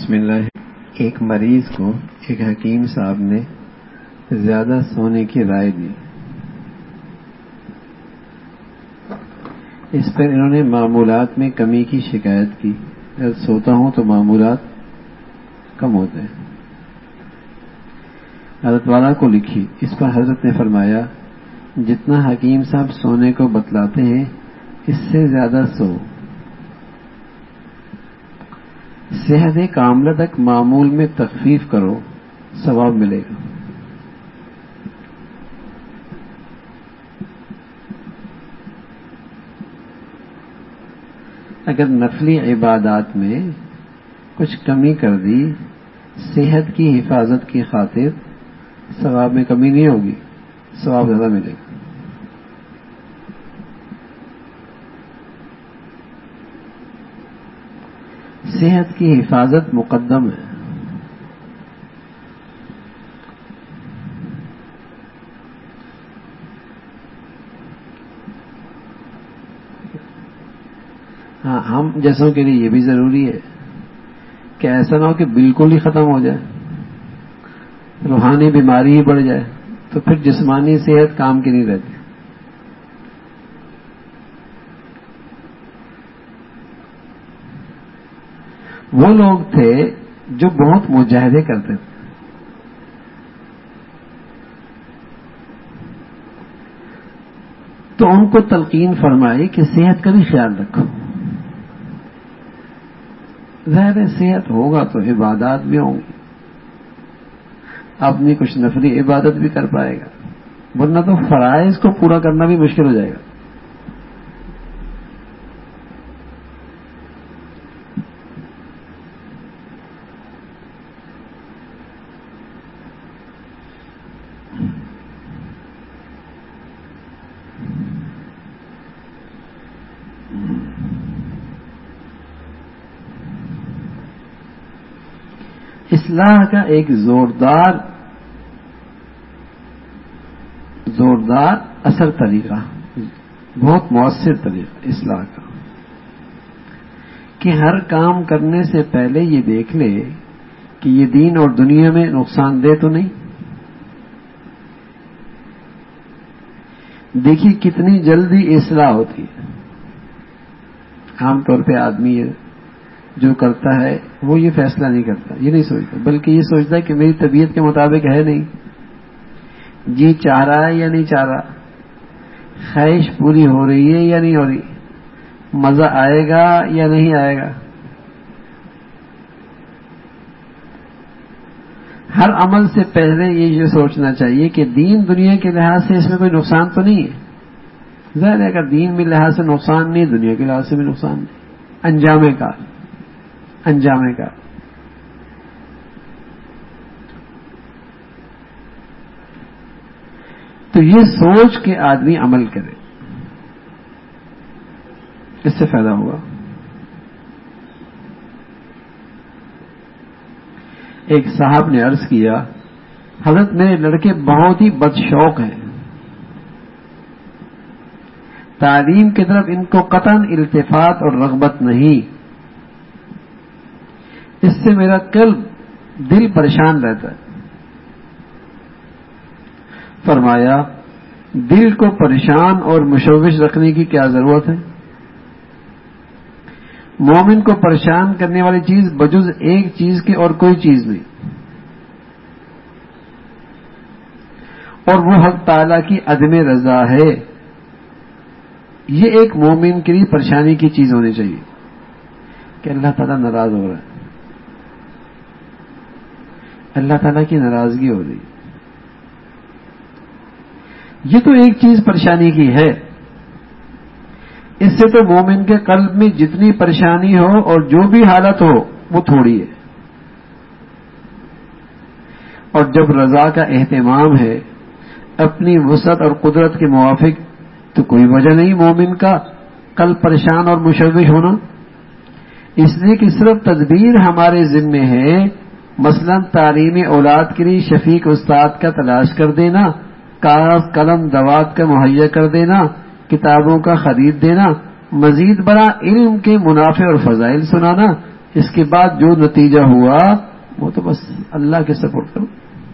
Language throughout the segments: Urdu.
بسم اللہ. ایک مریض کو ایک حکیم صاحب نے زیادہ سونے کی رائے دی. اس پر انہوں نے معمولات میں کمی کی شکایت کی. جب سوتا ہوں تو معمولات کم ہوتے ہیں. حضرت والا کو لکھی. اس پر حضرت نے فرمایا جتنا حکیم صاحب سونے کو بتلاتے ہیں اس سے زیادہ سو. صحت کاملہ تک معمول میں تخفیف کرو، ثواب ملے گا. اگر نفلی عبادات میں کچھ کمی کر دی صحت کی حفاظت کی خاطر، ثواب میں کمی نہیں ہوگی، ثواب زیادہ ملے گا. صحت کی حفاظت مقدم ہے. ہاں، ہم جیسوں کے لیے یہ بھی ضروری ہے کہ ایسا نہ ہو کہ بالکل ہی ختم ہو جائے، روحانی بیماری ہی بڑھ جائے تو پھر جسمانی صحت کام کی نہیں رہتی. وہ لوگ تھے جو بہت مجاہدے کرتے تھے. تو ان کو تلقین فرمائی کہ صحت کا بھی خیال رکھو. ظاہر صحت ہوگا تو عبادات بھی ہوں گی، اپنی کچھ نفلی عبادت بھی کر پائے گا، ورنہ تو فرائض کو پورا کرنا بھی مشکل ہو جائے گا. اصلاح کا ایک زوردار اثر طریقہ، بہت مؤثر طریقہ اصلاح کا، کہ ہر کام کرنے سے پہلے یہ دیکھ لے کہ یہ دین اور دنیا میں نقصان دہ تو نہیں. دیکھیے کتنی جلدی اصلاح ہوتی ہے. عام طور پہ آدمی جو کرتا ہے وہ یہ فیصلہ نہیں کرتا، یہ نہیں سوچتا، بلکہ یہ سوچتا ہے کہ میری طبیعت کے مطابق ہے نہیں، جی چاہ رہا ہے یا نہیں چاہ رہا، خواہش پوری ہو رہی ہے یا نہیں ہو رہی، مزہ آئے گا یا نہیں آئے گا. ہر عمل سے پہلے یہ سوچنا چاہیے کہ دین دنیا کے لحاظ سے اس میں کوئی نقصان تو نہیں ہے. ظاہر ہے اگر دین میں لحاظ سے نقصان نہیں، دنیا کے لحاظ سے بھی نقصان نہیں. انجام کا تو یہ سوچ کے آدمی عمل کرے، اس سے فائدہ ہوگا. ایک صاحب نے عرض کیا، حضرت میرے لڑکے بہت ہی بدشوق ہیں، تعلیم کی طرف ان کو قطعاً التفات اور رغبت نہیں، اس سے میرا دل پریشان رہتا ہے. فرمایا دل کو پریشان اور مشوش رکھنے کی کیا ضرورت ہے؟ مومن کو پریشان کرنے والی چیز بجز ایک چیز کے اور کوئی چیز نہیں، اور وہ حق تعالی کی عدم رضا ہے. یہ ایک مومن کے لیے پریشانی کی چیز ہونی چاہیے کہ اللہ تعالیٰ ناراض ہو رہا ہے، اللہ تعالیٰ کی ناراضگی ہو رہی. یہ تو ایک چیز پریشانی کی ہے. اس سے تو مومن کے قلب میں جتنی پریشانی ہو اور جو بھی حالت ہو وہ تھوڑی ہے. اور جب رضا کا اہتمام ہے اپنی وسعت اور قدرت کے موافق، تو کوئی وجہ نہیں مومن کا قلب پریشان اور مشوش ہونا. اس لیے کہ صرف تدبیر ہمارے ذمے ہے. مثلا تعلیم اولاد کے لیے شفیق استاد کا تلاش کر دینا، کاغذ قلم دوات کا مہیا کر دینا، کتابوں کا خرید دینا، مزید برآں علم کے منافع اور فضائل سنانا، اس کے بعد جو نتیجہ ہوا وہ تو بس اللہ کے سپورٹ کرو.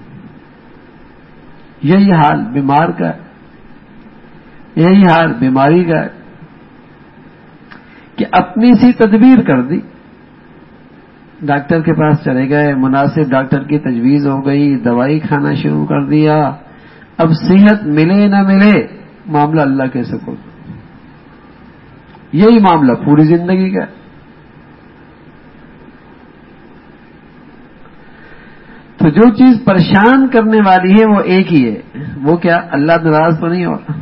یہی حال بیمار کا ہے, یہی حال بیماری کا ہے کہ اپنی سی تدبیر کر دی. ڈاکٹر کے پاس چلے گئے, مناسب ڈاکٹر کی تجویز ہو گئی, دوائی کھانا شروع کر دیا, اب صحت ملے نہ ملے معاملہ اللہ کے سپرد. یہی معاملہ پوری زندگی کا ہے. تو جو چیز پریشان کرنے والی ہے وہ ایک ہی ہے, وہ کیا, اللہ ناراض تو نہیں ہو رہا.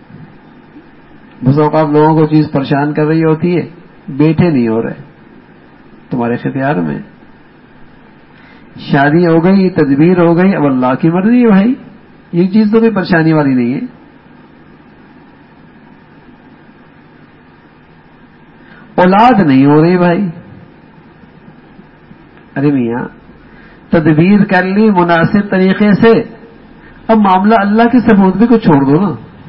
بس اوقات لوگوں کو چیز پریشان کر رہی ہوتی ہے, بیٹھے نہیں ہو رہے, تمہارے اختیار میں. شادی ہو گئی, تدبیر ہو گئی, اب اللہ کی مرضی ہے بھائی, یہ چیز تو کوئی پریشانی والی نہیں ہے. اولاد نہیں ہو رہی بھائی, ارے میاں تدبیر کر لی مناسب طریقے سے, اب معاملہ اللہ کے سپرد کو چھوڑ دو نا.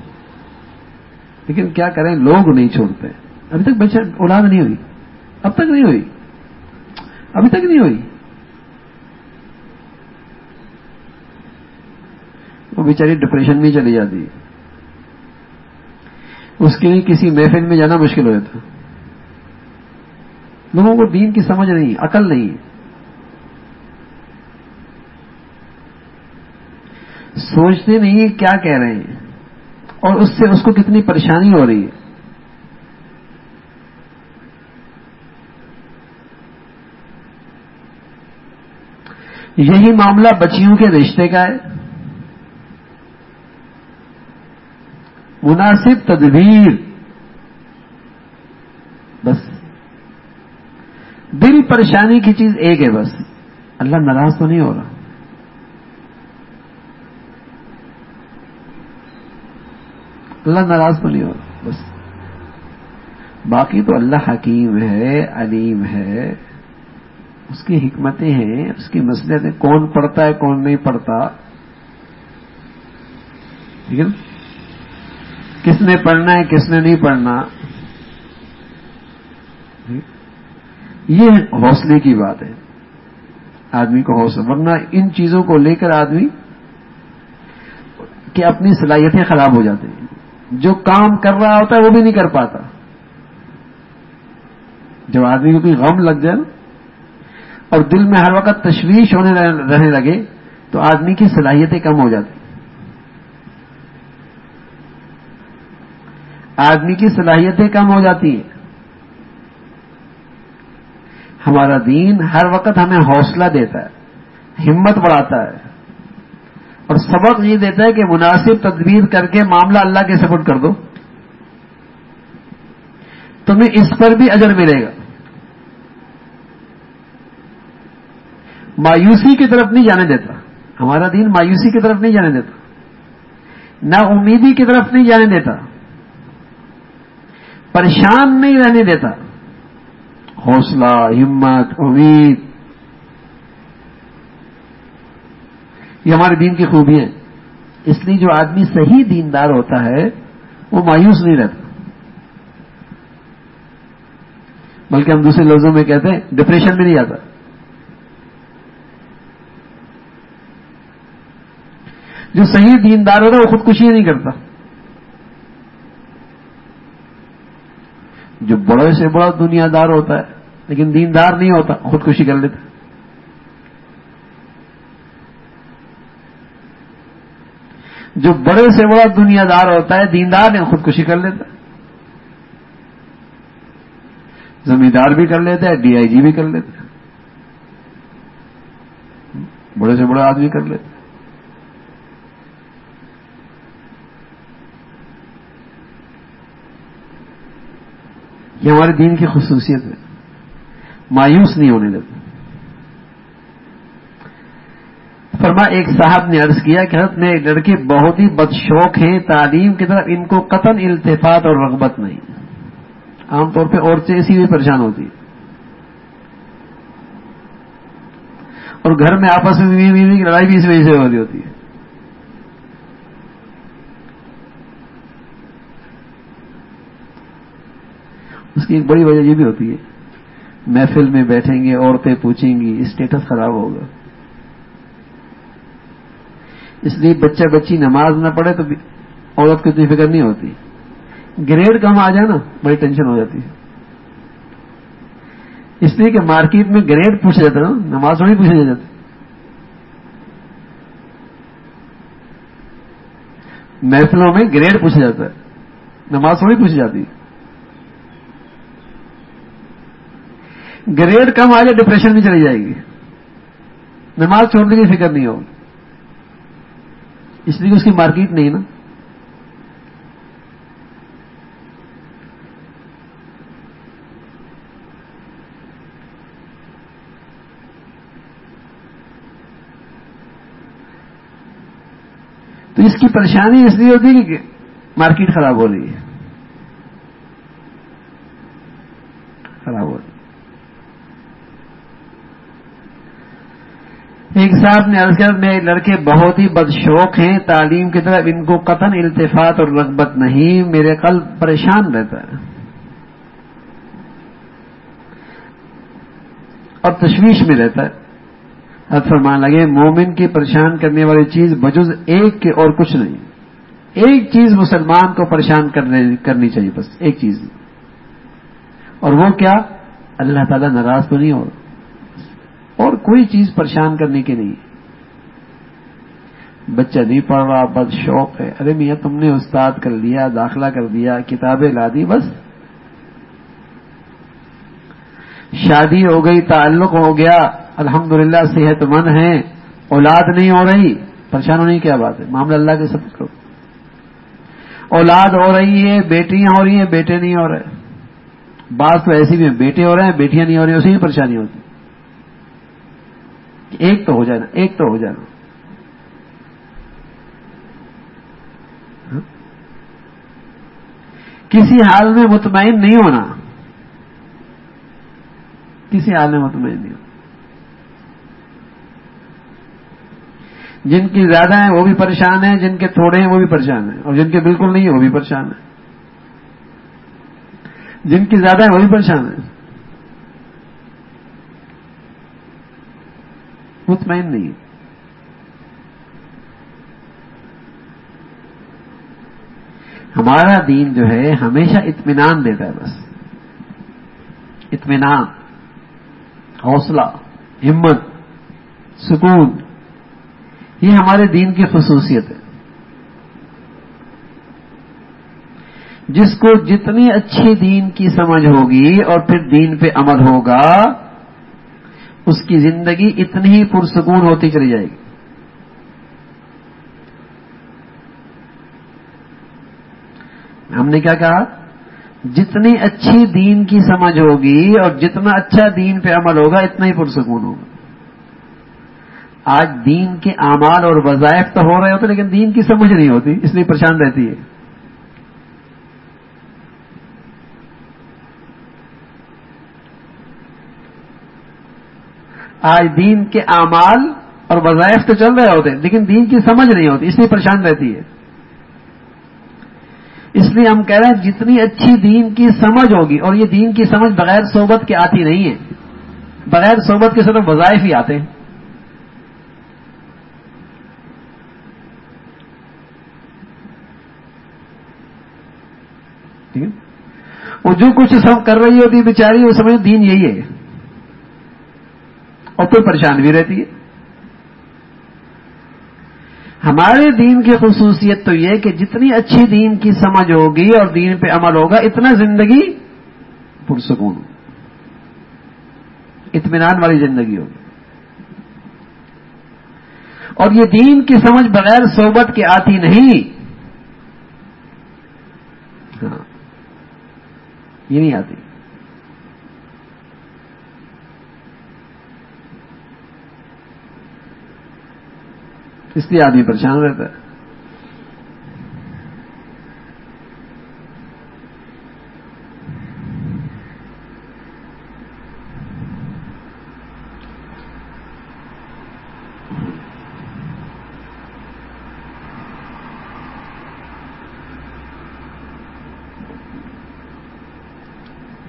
لیکن کیا کریں, لوگ نہیں چھوڑتے. ابھی تک بچہ اولاد نہیں ہوئی, اب تک نہیں ہوئی, ابھی تک نہیں ہوئی. وہ بیچاری ڈپریشن میں چلی جاتی ہے, اس کے لیے کسی محفل میں جانا مشکل ہو جاتا. لوگوں کو دین کی سمجھ نہیں, عقل نہیں ہے, سوچتے نہیں ہیں کیا کہہ رہے ہیں اور اس سے اس کو کتنی پریشانی ہو رہی ہے. یہی معاملہ بچیوں کے رشتے کا ہے. مناسب تدبیر, بس دل پریشانی کی چیز ایک ہے, بس اللہ ناراض تو نہیں ہو رہا. اللہ ناراض تو نہیں ہو رہا, بس باقی تو اللہ حکیم ہے, علیم ہے, اس کی حکمتیں ہیں, اس کی مصلحتیں, کون پڑھتا ہے کون نہیں پڑھتا, ٹھیک ہے, کس نے پڑھنا ہے کس نے نہیں پڑھنا, یہ حوصلے کی بات ہے. آدمی کو حوصلہ, ورنہ ان چیزوں کو لے کر آدمی کی اپنی صلاحیتیں خراب ہو جاتی ہیں. جو کام کر رہا ہوتا ہے وہ بھی نہیں کر پاتا. جب آدمی کو کوئی غم لگ جائے اور دل میں ہر وقت تشویش ہونے رہنے لگے تو آدمی کی صلاحیتیں کم ہو جاتی. آدمی کی صلاحیتیں کم ہو جاتی ہیں. ہمارا دین ہر وقت ہمیں حوصلہ دیتا ہے, ہمت بڑھاتا ہے, اور سبق یہ دیتا ہے کہ مناسب تدبیر کر کے معاملہ اللہ کے سپرد کر دو, تمہیں اس پر بھی اجر ملے گا. مایوسی کی طرف نہیں جانے دیتا ہمارا دین, مایوسی کی طرف نہیں جانے دیتا, نا امیدی کی طرف نہیں جانے دیتا, پریشان نہیں رہنے دیتا. حوصلہ, ہمت, امید, یہ ہمارے دین کی خوبی ہے. اس لیے جو آدمی صحیح دیندار ہوتا ہے وہ مایوس نہیں رہتا, بلکہ ہم دوسرے لفظوں میں کہتے ہیں ڈپریشن میں نہیں آتا. جو صحیح دیندار ہوتا ہے وہ خودکشی نہیں کرتا. جو بڑے سے بڑا دنیا دار ہوتا ہے لیکن دیندار نہیں ہوتا, خودکشی کر لیتا. جو بڑے سے بڑا دنیا دار ہوتا ہے دیندار نہیں, خودکشی کر لیتا. زمیندار بھی کر لیتا ہے, ڈی آئی جی بھی کر لیتا ہے, بڑے سے بڑا آدمی کر لیتا. یہ ہمارے دین کی خصوصیت ہے, مایوس نہیں ہونے دیتا. فرما ایک صاحب نے عرض کیا کہ حضرت میرے لڑکے بہت ہی بدشوق ہیں تعلیم کی طرف, ان کو قطعاً التفات اور رغبت نہیں. عام طور پہ عورتیں اسی لیے پریشان ہوتی ہیں, اور گھر میں آپس میں بیوی کی لڑائی بھی اس وجہ سے ہو رہی ہوتی ہے. اس کی ایک بڑی وجہ یہ بھی ہوتی ہے محفل میں بیٹھیں گے، عورتیں پوچھیں گی، اسٹیٹس خراب ہوگا. اس لیے بچہ بچی نماز نہ پڑھے تو عورت کو اتنی فکر نہیں ہوتی. گریڈ کم آ جائے نا بڑی ٹینشن ہو جاتی ہے. اس لیے کہ مارکیٹ میں گریڈ پوچھا جاتا ہے نا، نماز تھوڑی پوچھا جاتا. محفلوں میں گریڈ پوچھا جاتا ہے، نماز تھوڑی پوچھی جاتی. گریڈ کم آ جائے ڈپریشن میں چلی جائے گی، نماز چھوڑنے کی فکر نہیں ہوگی. اس لیے کہ اس کی مارکیٹ نہیں نا. تو اس کی پریشانی اس لیے ہوتی ہے کہ مارکیٹ خراب ہو رہی ہے، خراب ہو رہی ہے. ایک صاحب نے عرض کیا، میرے لڑکے بہت ہی بدشوق ہیں، تعلیم کی طرف ان کو قطعاً التفات اور رغبت نہیں، میرے قلب پریشان رہتا ہے اور تشویش میں رہتا ہے. حضرت فرمان لگے، مومن کی پریشان کرنے والی چیز بجز ایک کے اور کچھ نہیں. ایک چیز مسلمان کو پریشان کرنی چاہیے، بس ایک چیز، اور وہ کیا؟ اللہ تعالیٰ ناراض تو نہیں ہو، اور کوئی چیز پریشان کرنے کی نہیں. بچہ نہیں پڑھ رہا، بد شوق ہے، ارے میاں تم نے استاد کر لیا، داخلہ کر دیا، کتابیں لا دی، بس شادی ہو گئی، تعلق ہو گیا، الحمدللہ صحت مند ہیں، اولاد نہیں ہو رہی، پریشان ہونے کی کیا بات ہے؟ معاملہ اللہ کے سپرد کرو. اولاد ہو رہی ہے، بیٹیاں ہو رہی ہیں، بیٹے نہیں ہو رہے. بعض تو ایسی بھی ہیں بیٹے ہو رہے ہیں بیٹیاں نہیں ہو رہی، اسی میں پریشانی ہوتی. ایک تو ہو جانا، ایک تو ہو جانا. کسی حال میں مطمئن نہیں ہونا، کسی حال میں مطمئن نہیں ہونا. جن کی زیادہ ہیں وہ بھی پریشان ہیں، جن کے تھوڑے ہیں وہ بھی پریشان ہیں، اور جن کے بالکل نہیں ہیں وہ بھی پریشان ہیں. جن کی زیادہ ہیں وہ بھی پریشان ہیں، مطمئن نہیں ہے. ہمارا دین جو ہے ہمیشہ اطمینان دیتا ہے، بس اطمینان، حوصلہ، ہمت، سکون، یہ ہمارے دین کی خصوصیت ہے. جس کو جتنی اچھی دین کی سمجھ ہوگی اور پھر دین پہ عمل ہوگا، اس کی زندگی اتنی ہی پرسکون ہوتی چلی جائے گی. ہم نے کیا کہا؟ جتنی اچھی دین کی سمجھ ہوگی اور جتنا اچھا دین پہ عمل ہوگا اتنا ہی پرسکون ہوگا. آج دین کے اعمال اور وظائف تو ہو رہے ہوتے لیکن دین کی سمجھ نہیں ہوتی، اس لیے پریشان رہتی ہے. آج دین کے اعمال اور وظائف تو چل رہے ہوتے لیکن دین کی سمجھ نہیں ہوتی، اس لیے پریشان رہتی ہے. اس لیے ہم کہہ رہے ہیں جتنی اچھی دین کی سمجھ ہوگی، اور یہ دین کی سمجھ بغیر صحبت کے آتی نہیں ہے، بغیر صحبت کے صرف وظائف ہی آتے ہیں. ٹھیک ہے، وہ جو کچھ سب کر رہی ہوتی بیچاری، وہ سمجھ دین یہی ہے، اور پھر پریشان بھی رہتی ہے. ہمارے دین کی خصوصیت تو یہ کہ جتنی اچھی دین کی سمجھ ہوگی اور دین پہ عمل ہوگا اتنا زندگی پرسکون، اطمینان والی زندگی ہوگی. اور یہ دین کی سمجھ بغیر صحبت کے آتی نہیں. ہاں، یہ نہیں آتی. اس لیے آدمی پریشان رہتا ہے.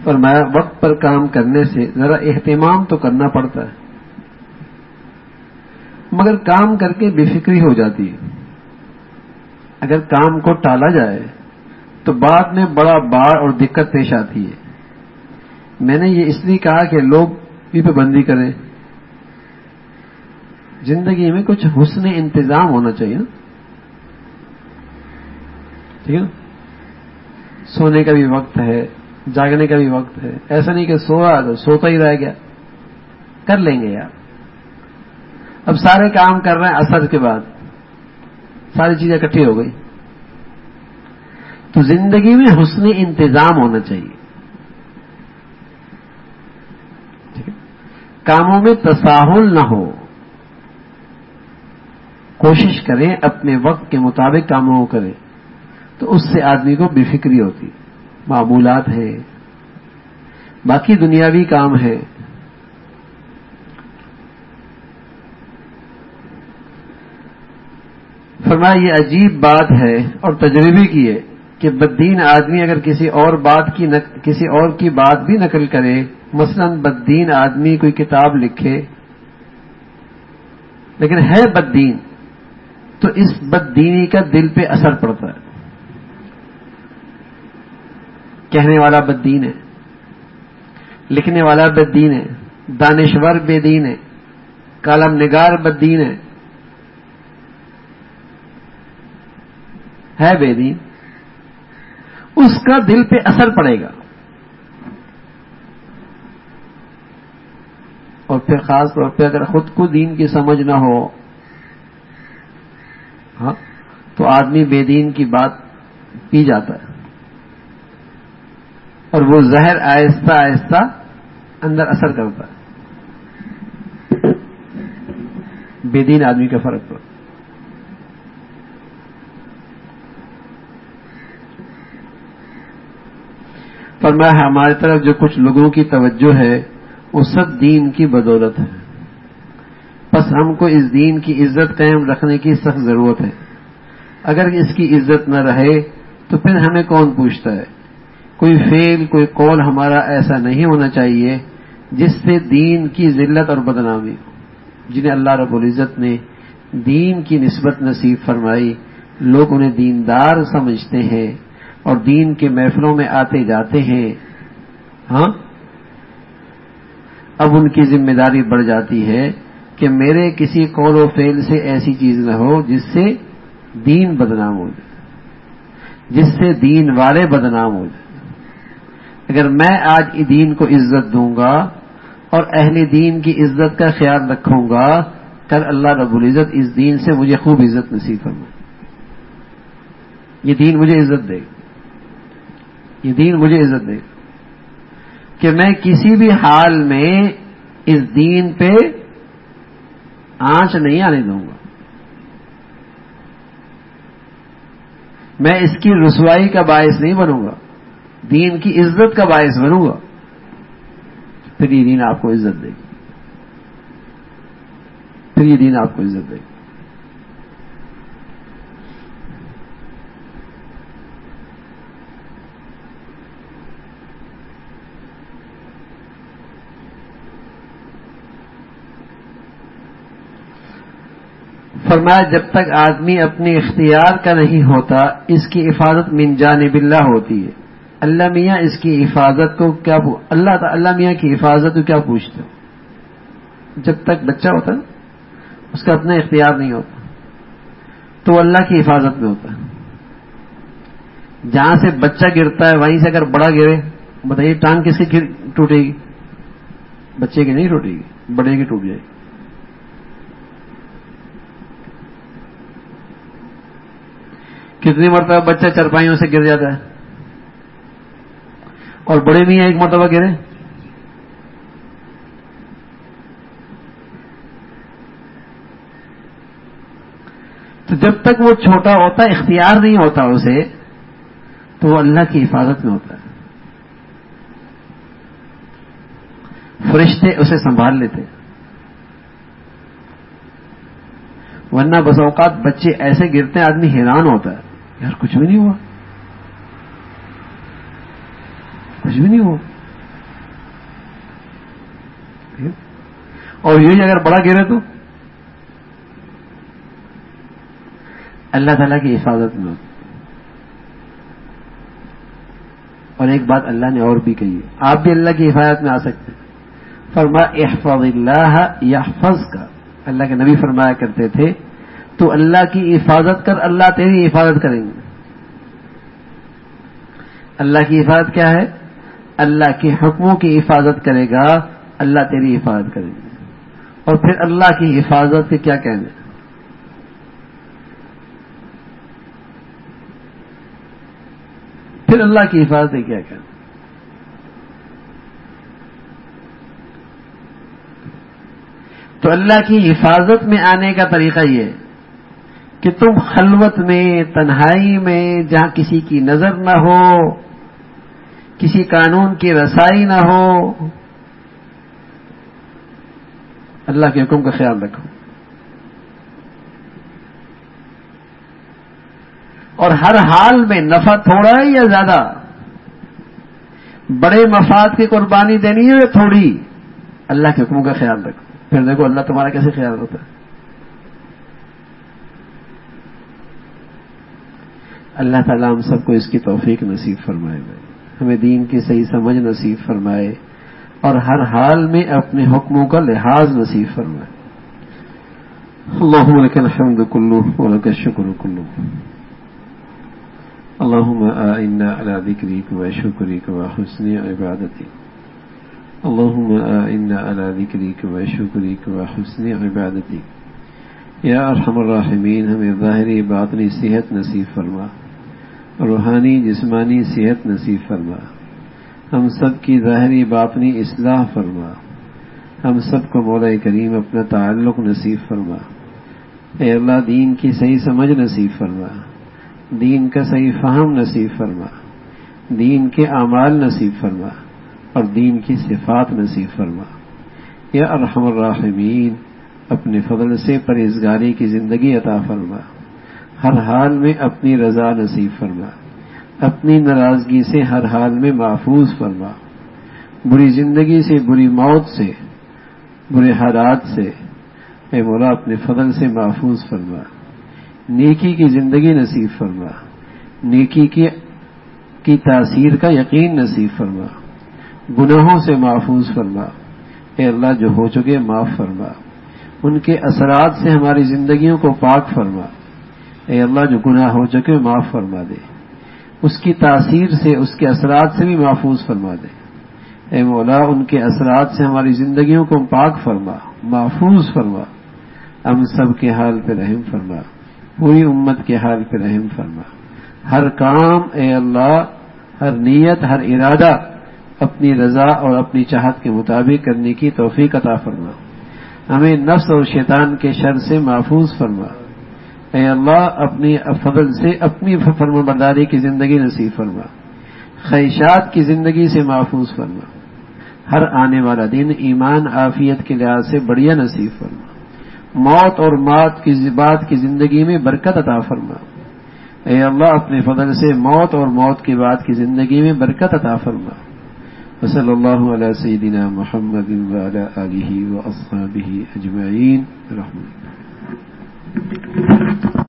فرمایا وقت پر کام کرنے سے ذرا اہتمام تو کرنا پڑتا ہے، مگر کام کر کے بے فکری ہو جاتی ہے۔ اگر کام کو ٹالا جائے تو بعد میں بڑا بار اور دقت پیش آتی ہے۔ میں نے یہ اس لیے کہا کہ لوگ بھی پابندی کریں۔ زندگی میں کچھ حسن انتظام ہونا چاہیے نا، ٹھیک ہے نا؟ سونے کا بھی وقت ہے، جاگنے کا بھی وقت ہے، ایسا نہیں کہ سویا تو سوتا ہی رہ گیا۔ کر لیں گے یار، اب سارے کام کر رہے ہیں، عصر کے بعد ساری چیزیں اکٹھی ہو گئی، تو زندگی میں حسن انتظام ہونا چاہیے، ٹھیک ہے؟ کاموں میں تساہل نہ ہو، کوشش کریں اپنے وقت کے مطابق کاموں کو کریں، تو اس سے آدمی کو بے فکری ہوتی۔ معمولات ہیں، باقی دنیاوی کام ہے۔ فرمایا یہ عجیب بات ہے اور تجربے کی ہے کہ بددین آدمی اگر کسی اور کی بات بھی نقل کرے، مثلا بددین آدمی کوئی کتاب لکھے لیکن ہے بددین، تو اس بددینی کا دل پہ اثر پڑتا ہے۔ کہنے والا بددین ہے، لکھنے والا بددین ہے، دانشور بے دین ہے، کالم نگار بددین ہے بے دین، اس کا دل پہ اثر پڑے گا۔ اور پھر خاص طور پہ اگر خود کو دین کی سمجھ نہ ہو، ہاں، تو آدمی بے دین کی بات پی جاتا ہے، اور وہ زہر آہستہ آہستہ اندر اثر کرتا ہے۔ بے دین آدمی کا فرق پڑتا ہے۔ فرمایا ہماری طرف جو کچھ لوگوں کی توجہ ہے وہ سب دین کی بدولت ہے، بس ہم کو اس دین کی عزت قائم رکھنے کی سخت ضرورت ہے۔ اگر اس کی عزت نہ رہے تو پھر ہمیں کون پوچھتا ہے؟ کوئی فعل، کوئی قول ہمارا ایسا نہیں ہونا چاہیے جس سے دین کی ذلت اور بدنامی ہو۔ جنہیں اللہ رب العزت نے دین کی نسبت نصیب فرمائی، لوگ انہیں دیندار سمجھتے ہیں اور دین کے محفلوں میں آتے جاتے ہیں، ہاں، اب ان کی ذمہ داری بڑھ جاتی ہے کہ میرے کسی قول و فعل سے ایسی چیز نہ ہو جس سے دین بدنام ہو جائے، جس سے دین والے بدنام ہو جائے۔ اگر میں آج دین کو عزت دوں گا اور اہل دین کی عزت کا خیال رکھوں گا، کل اللہ رب العزت اس دین سے مجھے خوب عزت نصیب فرمائے۔ یہ دین مجھے عزت دے گا، یہ دین مجھے عزت دے گا کہ میں کسی بھی حال میں اس دین پہ آنچ نہیں آنے دوں گا، میں اس کی رسوائی کا باعث نہیں بنوں گا، دین کی عزت کا باعث بنوں گا، پھر یہ دین آپ کو عزت دے گا، پھر یہ دین آپ کو عزت دے گا۔ فرمایا جب تک آدمی اپنے اختیار کا نہیں ہوتا اس کی حفاظت من جانب اللہ ہوتی ہے۔ اللہ میاں اس کی حفاظت کو کیا اللہ میاں کی حفاظت کو کیا پوچھتے ہو؟ جب تک بچہ ہوتا ہے اس کا اپنا اختیار نہیں ہوتا تو وہ اللہ کی حفاظت میں ہوتا ہے۔ جہاں سے بچہ گرتا ہے وہیں سے اگر بڑا گرے، بتائیے ٹانگ کس کی ٹوٹے گی؟ بچے کی نہیں ٹوٹے گی، بڑے کی ٹوٹ جائے گی۔ کتنی مرتبہ بچہ چرپائیوں سے گر جاتا ہے اور بڑے میاں ایک مرتبہ گرے، تو جب تک وہ چھوٹا ہوتا ہے اختیار نہیں ہوتا اسے، تو وہ اللہ کی حفاظت میں ہوتا ہے۔ فرشتے اسے سنبھال لیتے، ورنہ بس اوقات بچے ایسے گرتے ہیں آدمی حیران ہوتا ہے، یار کچھ بھی نہیں ہوا، کچھ بھی نہیں ہوا، اور یہی اگر بڑا گرے تو اللہ تعالیٰ کی حفاظت میں ہوتی. اور ایک بات اللہ نے اور بھی کہی ہے, آپ بھی اللہ کی حفاظت میں آ سکتے ہیں. فرمایا احفظ اللہ یحفظک. اللہ کے نبی فرمایا کرتے تھے تو اللہ کی حفاظت کر, اللہ تیری حفاظت کریں گے. اللہ کی حفاظت کیا ہے؟ اللہ کے حکموں کی حفاظت کرے گا, اللہ تیری حفاظت کریں گے. اور پھر اللہ کی حفاظت کے کیا کہنے, پھر اللہ کی حفاظت کے کیا کہنے. تو اللہ کی حفاظت میں آنے کا طریقہ یہ ہے کہ تم خلوت میں, تنہائی میں, جہاں کسی کی نظر نہ ہو, کسی قانون کی رسائی نہ ہو, اللہ کے حکم کا خیال رکھو. اور ہر حال میں نفع تھوڑا ہے یا زیادہ, بڑے مفاد کی قربانی دینی ہے یا تھوڑی, اللہ کے حکم کا خیال رکھو. پھر دیکھو اللہ تمہارا کیسے خیال رکھتا ہے. اللہ تعالیٰ ہم سب کو اس کی توفیق نصیب فرمائے, ہمیں دین کی صحیح سمجھ نصیب فرمائے اور ہر حال میں اپنے حکموں کا لحاظ نصیب فرمائے. اللہم لک الحمد کلہ ولک الشکر کلہ. اللہم اعنا علی ذکرک و شکرک و حسن عبادتک. اللہم اعنا علی ذکرک و شکرک و حسن عبادتک. یا ارحم الراحمین, ہمیں ظاہری باطنی صحت نصیب فرما, روحانی جسمانی صحت نصیب فرما, ہم سب کی ظاہری باطنی اصلاح فرما, ہم سب کو مولا کریم اپنا تعلق نصیب فرما. اے اللہ دین کی صحیح سمجھ نصیب فرما, دین کا صحیح فہم نصیب فرما, دین کے اعمال نصیب فرما اور دین کی صفات نصیب فرما. یا ارحم الراحمین, اپنے فضل سے پرہیزگاری کی زندگی عطا فرما, ہر حال میں اپنی رضا نصیب فرما, اپنی ناراضگی سے ہر حال میں محفوظ فرما, بری زندگی سے, بری موت سے, برے حالات سے اے مولا اپنے فضل سے محفوظ فرما. نیکی کی زندگی نصیب فرما, نیکی کی تاثیر کا یقین نصیب فرما, گناہوں سے محفوظ فرما. اے اللہ جو ہو چکے معاف فرما, ان کے اثرات سے ہماری زندگیوں کو پاک فرما. اے اللہ جو گناہ ہو چکے معاف فرما دے, اس کی تاثیر سے, اس کے اثرات سے بھی محفوظ فرما دے. اے مولا ان کے اثرات سے ہماری زندگیوں کو پاک فرما, محفوظ فرما. ہم سب کے حال پہ رحم فرما, پوری امت کے حال پہ رحم فرما. ہر کام اے اللہ, ہر نیت, ہر ارادہ اپنی رضا اور اپنی چاہت کے مطابق کرنے کی توفیق عطا فرما. ہمیں نفس اور شیطان کے شر سے محفوظ فرما. اے اللہ اپنی فضل سے اپنی فرمانبرداری کی زندگی نصیب فرما, خواہشات کی زندگی سے محفوظ فرما. ہر آنے والا دن ایمان عافیت کے لحاظ سے بڑھیا نصیب فرما. موت اور مات کی زندگی میں برکت عطا فرما. اے اللہ اپنے فضل سے موت اور موت کے بعد کی زندگی میں برکت عطا فرما. وصلی اللہ علی سیدنا محمد وعلی آلہ واصحابہ اجمعین.